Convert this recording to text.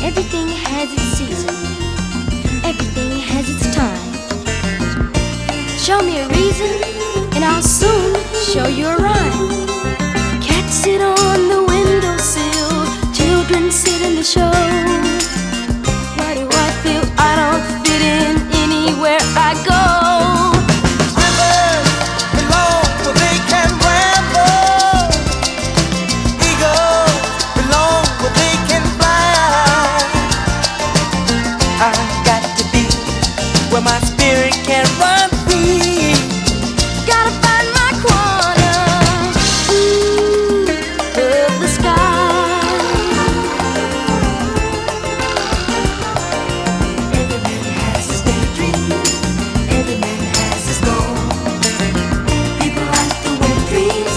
Everything has its season. Everything has its time. Show me a reason, and I'll soon show you a